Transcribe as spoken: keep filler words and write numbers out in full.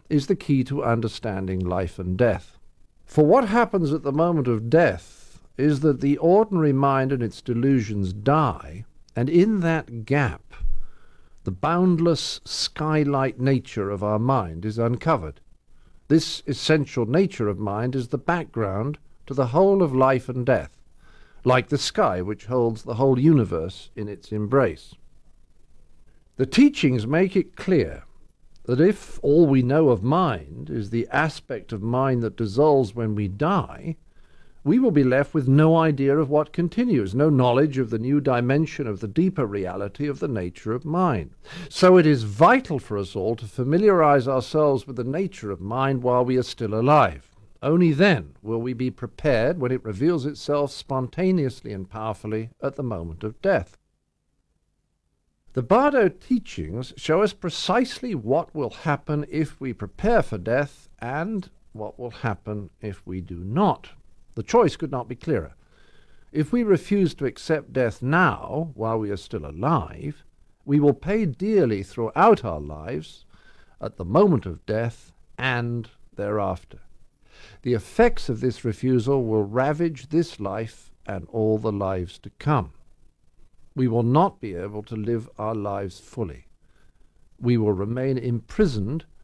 is the key to understanding life and death. For what happens at the moment of death is that the ordinary mind and its delusions die, and in that gap, the boundless skylight nature of our mind is uncovered. This essential nature of mind is the background to the whole of life and death, like the sky which holds the whole universe in its embrace. The teachings make it clear that if all we know of mind is the aspect of mind that dissolves when we die, we will be left with no idea of what continues, no knowledge of the new dimension of the deeper reality of the nature of mind. So it is vital for us all to familiarize ourselves with the nature of mind while we are still alive. Only then will we be prepared when it reveals itself spontaneously and powerfully at the moment of death. The Bardo teachings show us precisely what will happen if we prepare for death and what will happen if we do not. The choice could not be clearer. If we refuse to accept death now, while we are still alive, we will pay dearly throughout our lives, at the moment of death and thereafter. The effects of this refusal will ravage this life and all the lives to come. We will not be able to live our lives fully. We will remain imprisoned